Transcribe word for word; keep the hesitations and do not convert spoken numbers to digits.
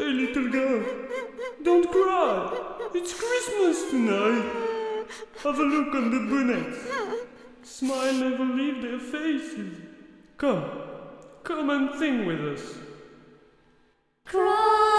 Hey, little girl, don't cry. It's Christmas tonight. Have a look on the bonnets. Smile never leave their faces. Come, come and sing with us. Cry.